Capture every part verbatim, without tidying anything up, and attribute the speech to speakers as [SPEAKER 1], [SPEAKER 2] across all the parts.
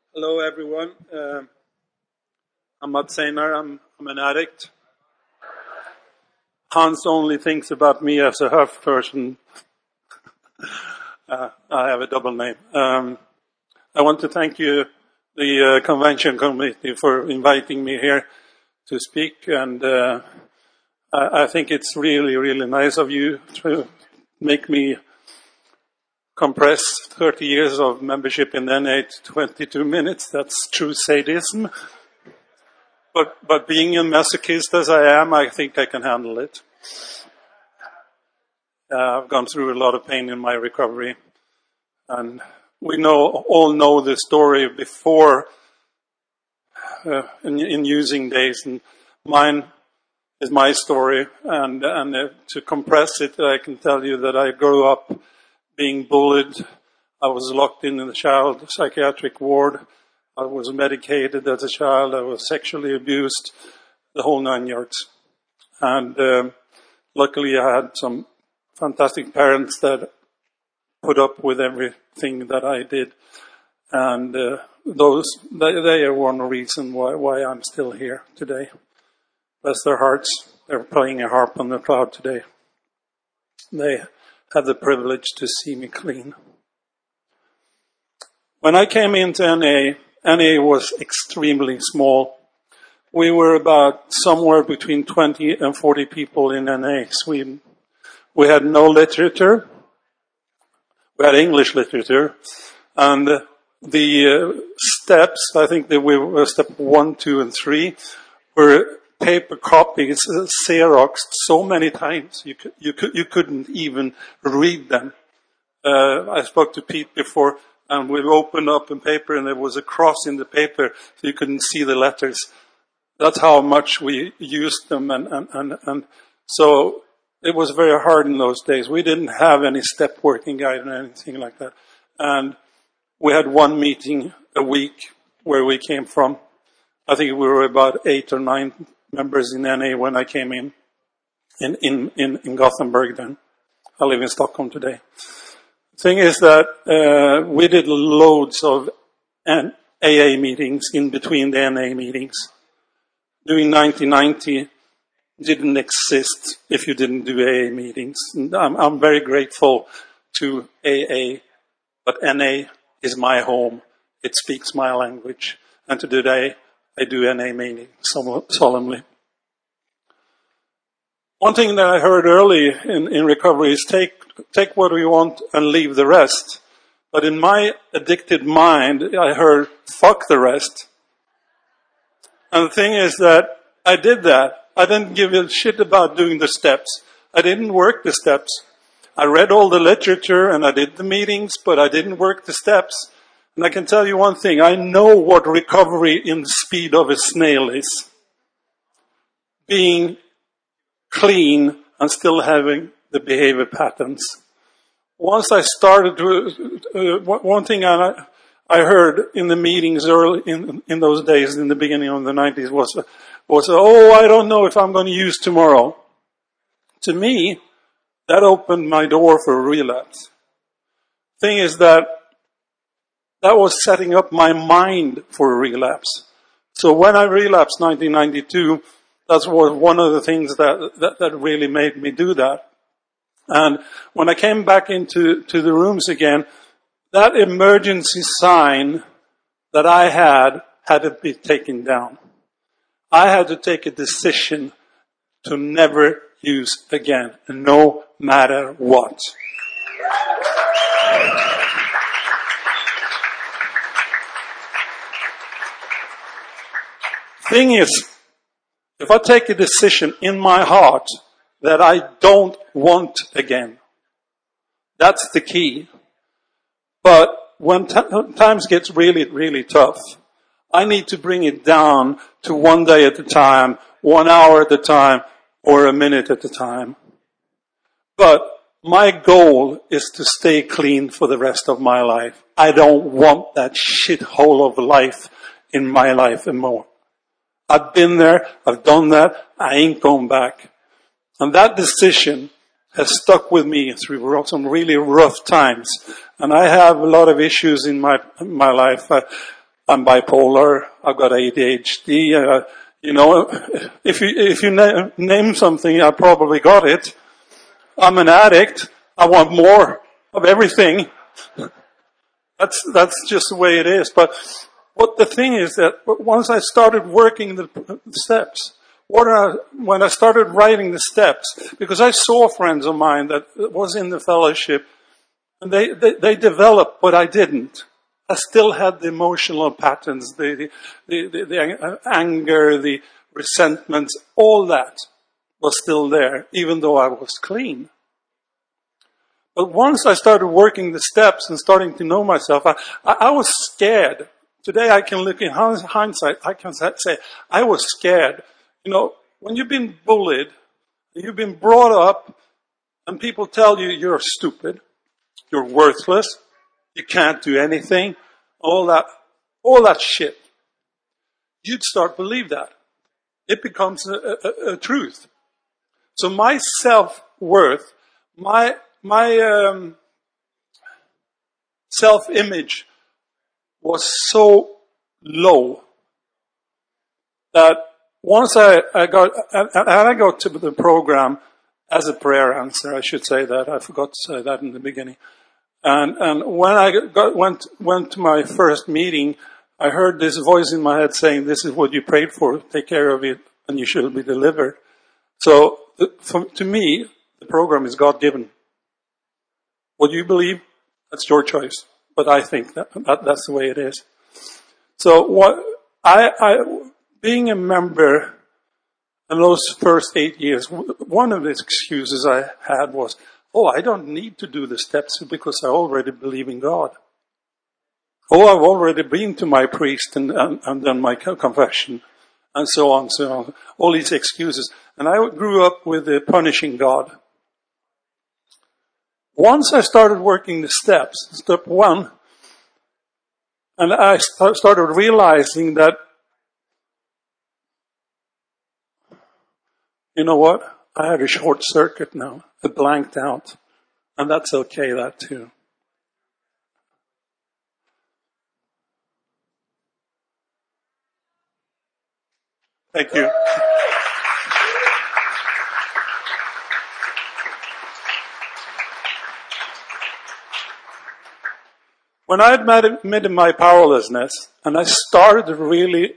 [SPEAKER 1] Hello, everyone. Uh, I'm Mats Einar. I'm, I'm an addict. Hans only thinks about me as a half person. uh, I have a double name. Um, I want to thank you, the uh, convention committee, for inviting me here to speak. And uh, I, I think it's really, really nice of you to make me compress thirty years of membership in N A to twenty-two minutes. That's true sadism. But, but being a masochist as I am, I think I can handle it. Uh, I've gone through a lot of pain in my recovery. And we know, all know the story before uh, in, in using days. And mine is my story. And, and uh, to compress it, I can tell you that I grew up being bullied. I was locked in the child psychiatric ward. I was medicated as a child. I was sexually abused, the whole nine yards. And um, luckily I had some fantastic parents that put up with everything that I did. And uh, those they, they are one reason why, why I'm still here today. Bless their hearts. They're playing a harp on the cloud today. They had the privilege to see me clean. When I came into N A, N A was extremely small. We were about somewhere between twenty and forty people in N A, Sweden. We had no literature. We had English literature. And the uh, steps, I think that we were step one, two, and three, were paper copies, uh, Xeroxed so many times you could, you could, you couldn't even read them. Uh, I spoke to Pete before, and we opened up in paper, and there was a cross in the paper, so you couldn't see the letters. That's how much we used them, and and and, and so it was very hard in those days. We didn't have any step working guide or anything like that, and we had one meeting a week where we came from. I think we were about eight or nine members in N A when I came in, in, in, in, in Gothenburg then. I live in Stockholm today. The thing is that uh, we did loads of A A meetings in between the N A meetings. During nineteen ninety, didn't exist if you didn't do A A meetings. And I'm, I'm very grateful to A A, but N A is my home. It speaks my language. And today, I do N A meeting solemnly. One thing that I heard early in, in recovery is take, take what we want and leave the rest. But in my addicted mind, I heard, fuck the rest. And the thing is that I did that. I didn't give a shit about doing the steps. I didn't work the steps. I read all the literature and I did the meetings, but I didn't work the steps. And I can tell you one thing, I know what recovery in the speed of a snail is. Being clean and still having the behavior patterns. Once I started to, uh, one thing I, I heard in the meetings early in, in those days, in the beginning of the nineties, was, was, oh, I don't know if I'm going to use tomorrow. To me, that opened my door for relapse. Thing is that that was setting up my mind for a relapse. So when I relapsed nineteen ninety-two, that was one of the things that, that, that really made me do that. And when I came back into to the rooms again, that emergency sign that I had had to be taken down. I had to take a decision to never use again, no matter what. Thing is, if I take a decision in my heart that I don't want again, that's the key. But when t- times gets really, really tough, I need to bring it down to one day at a time, one hour at a time, or a minute at a time. But my goal is to stay clean for the rest of my life. I don't want that shithole of life in my life anymore. I've been there, I've done that, I ain't going back. And that decision has stuck with me through some really rough times. And I have a lot of issues in my in my life. I, I'm bipolar. I've got A D H D. Uh, you know, if you if you na- name something, I probably got it. I'm an addict. I want more of everything. That's that's just the way it is. But what the thing is that once I started working the steps, what I, when I started writing the steps, because I saw friends of mine that was in the fellowship, and they, they, they developed, but I didn't. I still had the emotional patterns, the, the, the, the anger, the resentments, all that was still there, even though I was clean. But once I started working the steps and starting to know myself, I, I, I was scared. Today I can look in hindsight, I can say, I was scared. You know, when you've been bullied, you've been brought up, and people tell you you're stupid, you're worthless, you can't do anything, all that, all that shit. You'd start to believe that. It becomes a, a, a truth. So my self-worth, my, my um, self-image was so low that once I, I got, and I got to the program as a prayer answer, I should say that. I forgot to say that in the beginning. And, and when I got, went, went to my first meeting, I heard this voice in my head saying, this is what you prayed for, take care of it, and you shall be delivered. So, for, to me, the program is God-given. What you believe, that's your choice. But I think that, that that's the way it is. So, what, I, I, being a member in those first eight years, one of the excuses I had was, oh, I don't need to do the steps because I already believe in God. Oh, I've already been to my priest and, and, and done my confession, and so on, so on. All these excuses. And I grew up with the punishing God. Once I started working the steps, step one, and I st- started realizing that, you know what? I had a short circuit now. It blanked out. And that's okay, that too. Thank you. When I admitted my powerlessness, and I started to really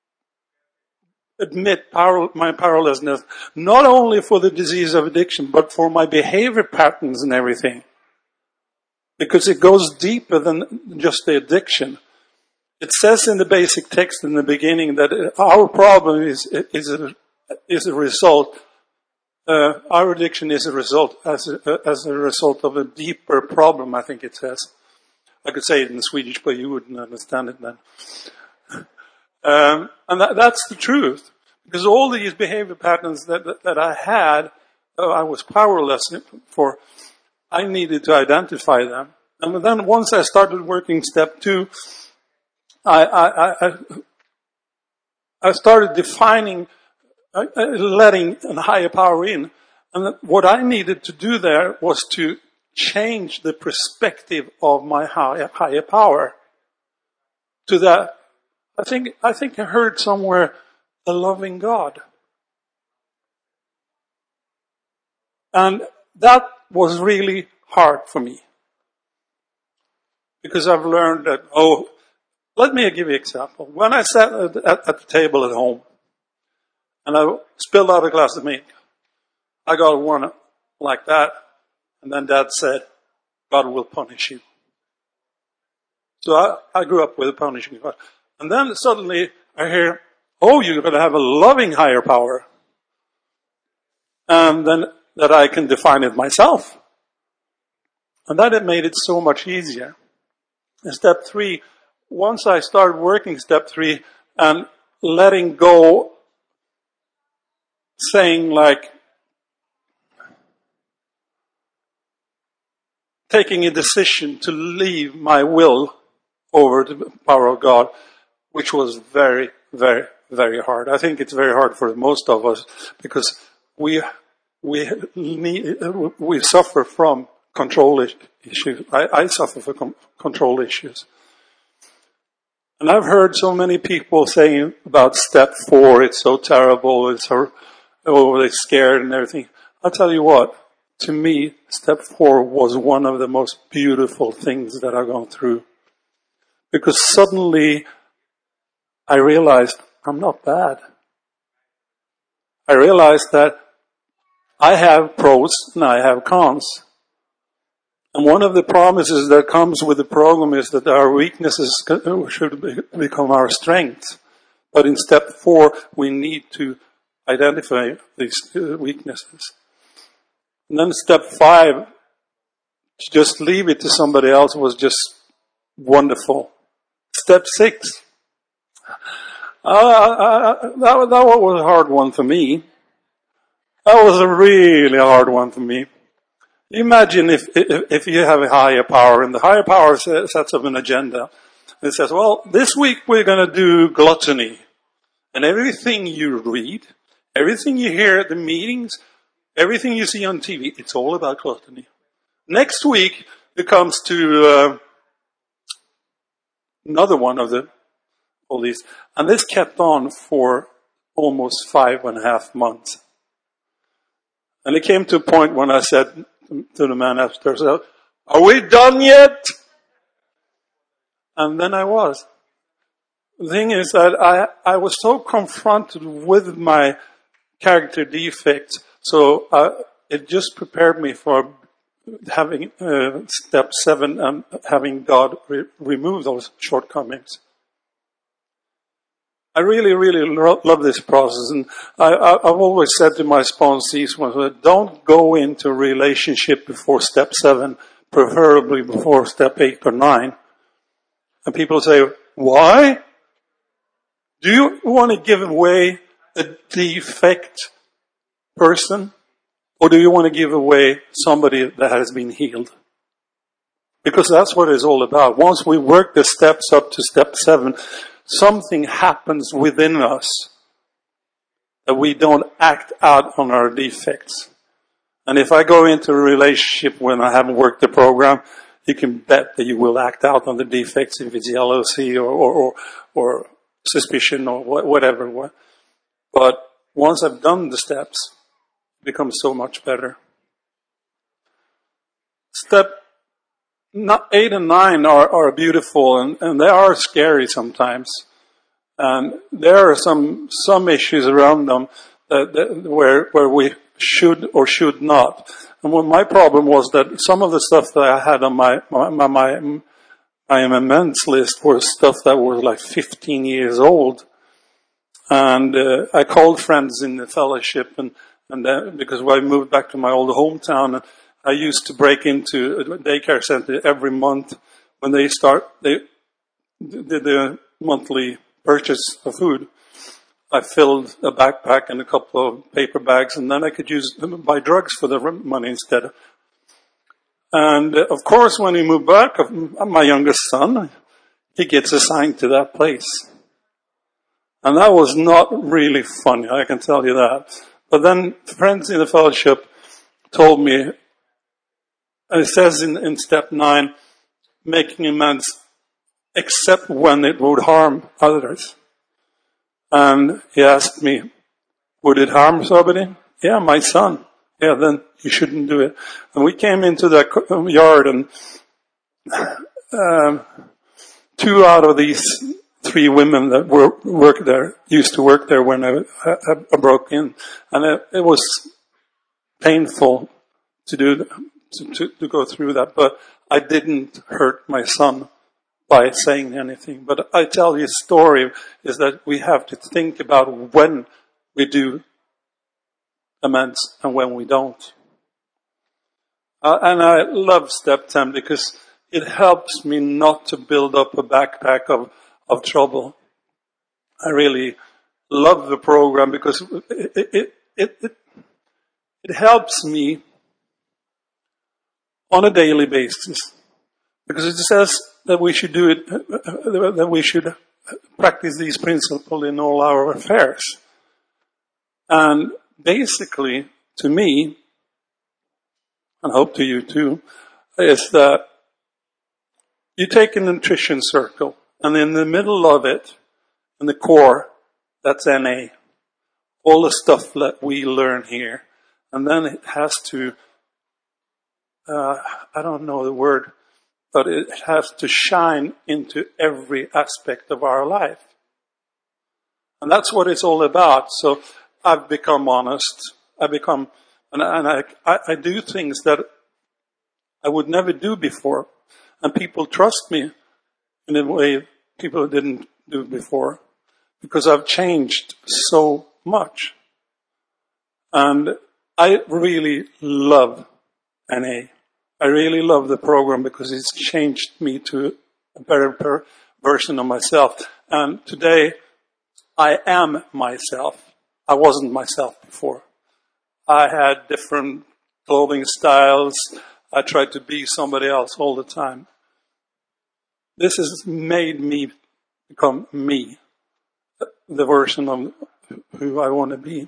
[SPEAKER 1] admit power, my powerlessness, not only for the disease of addiction, but for my behavior patterns and everything. Because it goes deeper than just the addiction. It says in the basic text in the beginning that our problem is, is, a, is a result, uh, our addiction is a result, as a, as a result of a deeper problem, I think it says. I could say it in Swedish, but you wouldn't understand it then. Um, and that, that's the truth. Because all these behavior patterns that, that, that I had, uh, I was powerless for, I needed to identify them. And then once I started working step two, I, I, I, I started defining, uh, letting a higher power in. And what I needed to do there was to change the perspective of my higher, higher power to that. I think, I think I heard somewhere a loving God. And that was really hard for me. Because I've learned that, oh, let me give you an example. When I sat at, at, at the table at home, and I spilled out a glass of milk, I got one like that, and then Dad said, God will punish you. So I, I grew up with a punishing God. And then suddenly I hear, oh, you're going to have a loving higher power. And then that I can define it myself. And that it made it so much easier. And step three, once I started working step three and letting go, saying like, taking a decision to leave my will over to the power of God, which was very, very, very hard. I think it's very hard for most of us because we we need, we suffer from control issues. I, I suffer from control issues. And I've heard so many people saying about step four, it's so terrible, it's so, oh, they're scared and everything. I'll tell you what, to me, step four was one of the most beautiful things that I've gone through. Because suddenly I realized I'm not bad. I realized that I have pros and I have cons. And one of the promises that comes with the program is that our weaknesses should become our strengths. But in step four, we need to identify these weaknesses. And then step five, to just leave it to somebody else was just wonderful. Step six, uh, uh, that, that was a hard one for me. That was a really hard one for me. Imagine if, if if you have a higher power, and the higher power sets up an agenda. It says, well, this week we're going to do gluttony. And everything you read, everything you hear at the meetings, everything you see on T V, it's all about gluttony. Next week, it comes to uh, another one of the all these. And this kept on for almost five and a half months. And it came to a point when I said to the man upstairs, are we done yet? And then I was. The thing is that I, I was so confronted with my character defects, so uh, it just prepared me for having uh, step seven and having God re- remove those shortcomings. I really, really lo- love this process, and I, I, I've always said to my sponsees, don't go into a relationship before step seven, preferably before step eight or nine. And people say, why? Do you want to give away a defect person, or do you want to give away somebody that has been healed? Because that's what it's all about. Once we work the steps up to step seven, something happens within us that we don't act out on our defects. And if I go into a relationship when I haven't worked the program, you can bet that you will act out on the defects if it's jealousy or or, or, or suspicion or whatever. But once I've done the steps, it becomes so much better. Step eight and nine are, are beautiful, and, and they are scary sometimes. And there are some some issues around them that, that, where where we should or should not. And what my problem was that some of the stuff that I had on my my my, my, my amendments list was stuff that was like fifteen years old. And uh, I called friends in the fellowship, and and then, because when I moved back to my old hometown, I used to break into a daycare center every month when they start they did the monthly purchase of food. I filled a backpack and a couple of paper bags, and then I could use buy drugs for the money instead. And uh, of course, when we moved back, my youngest son, he gets assigned to that place. And that was not really funny, I can tell you that. But then friends in the fellowship told me, and it says in, in step nine, making amends except when it would harm others. And he asked me, would it harm somebody? Yeah, my son. Yeah, then you shouldn't do it. And we came into that yard, and um, two out of these three women that were work there used to work there when I, I, I broke in, and it, it was painful to do to, to, to go through that. But I didn't hurt my son by saying anything. But I tell you, a story is that we have to think about when we do amends and when we don't. Uh, and I love step ten because it helps me not to build up a backpack of, of trouble. I really love the program because it, it, it, it, it helps me on a daily basis. Because it says that we should do it, that we should practice these principles in all our affairs. And basically, to me, and I hope to you too, is that you take a nutrition circle And in the middle of it, in the core, that's N A. All the stuff that we learn here. And then it has to, uh, I don't know the word, but it has to shine into every aspect of our life. And that's what it's all about. So I've become honest. I become, and, and I, I, I do things that I would never do before. And people trust me in a way people didn't do before. Because I've changed so much. And I really love N A. I really love the program because it's changed me to a better per- version of myself. And today, I am myself. I wasn't myself before. I had different clothing styles. I tried to be somebody else all the time. This has made me become me, the version of who I want to be.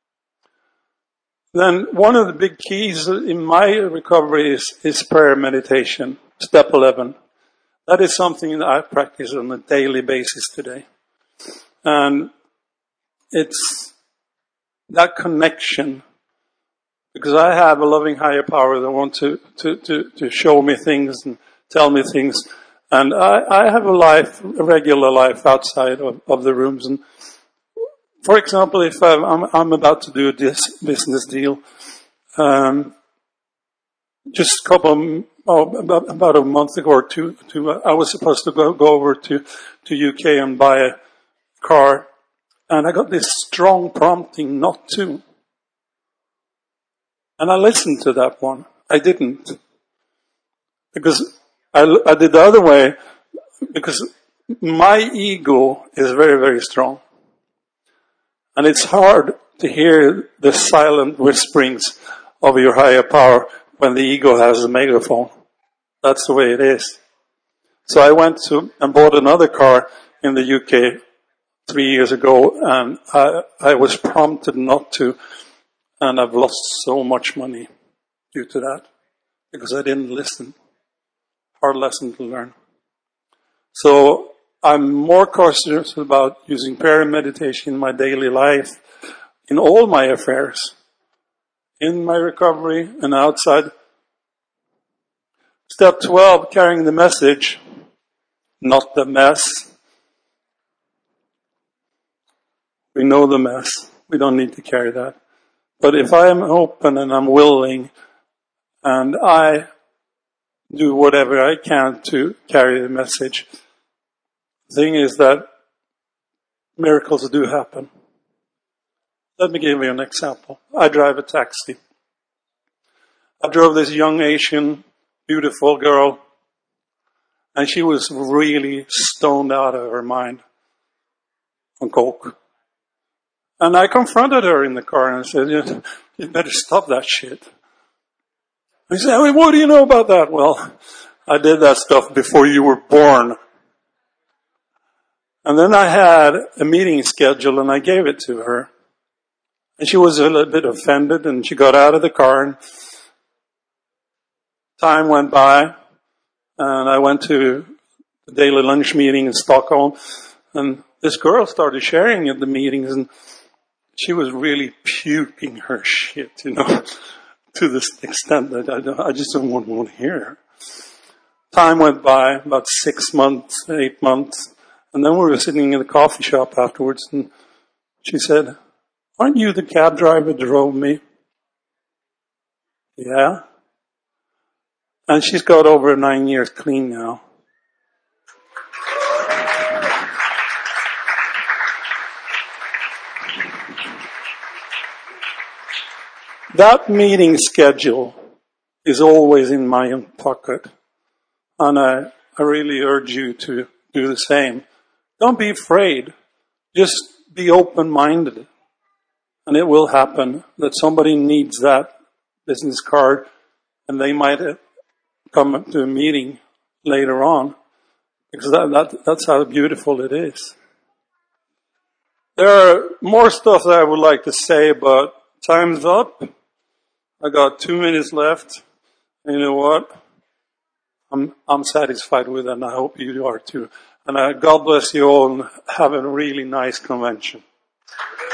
[SPEAKER 1] Then one of the big keys in my recovery is, is prayer meditation, step eleven. That is something that I practice on a daily basis today. And it's that connection, because I have a loving higher power that wants to, to, to, to show me things and tell me things. And I, I have a life, a regular life outside of, of the rooms. And for example, if I'm, I'm, I'm about to do this business deal, um, just a couple, oh, about, about a month ago or two, two, I was supposed to go, go over to, to U K and buy a car, and I got this strong prompting not to. And I listened to that one. I didn't. Because I, I did the other way, because my ego is very, very strong. And it's hard to hear the silent whisperings of your higher power when the ego has a megaphone. That's the way it is. So I went to and bought another car in the U K three years ago, and I, I was prompted not to, and I've lost so much money due to that, because I didn't listen. Hard lesson to learn. So I'm more cautious about using prayer and meditation in my daily life, in all my affairs, in my recovery and outside. Step twelve, carrying the message, not the mess. We know the mess. We don't need to carry that. But if I am open and I'm willing and I do whatever I can to carry the message, the thing is that miracles do happen. Let me give you an example. I drive a taxi. I drove this young Asian, beautiful girl, and she was really stoned out of her mind on coke. And I confronted her in the car and said, you, you better stop that shit. He said, well, what do you know about that? Well, I did that stuff before you were born. And then I had a meeting scheduled and I gave it to her. And she was a little bit offended and she got out of the car and time went by and I went to the daily lunch meeting in Stockholm and this girl started sharing at the meetings and she was really puking her shit, you know, to this extent that I, don't, I just don't want, want to hear her. Time went by, about six months, eight months, and then we were sitting in the coffee shop afterwards, and she said, aren't you the cab driver that drove me? Yeah. And she's got over nine years clean now. That meeting schedule is always in my pocket. And I, I really urge you to do the same. Don't be afraid. Just be open-minded. And it will happen that somebody needs that business card and they might come to a meeting later on. Because that, that, that's how beautiful it is. There are more stuff that I would like to say, but time's up. I got two minutes left. And you know what? I'm I'm satisfied with it, and I hope you are too. And uh, God bless you all and have a really nice convention.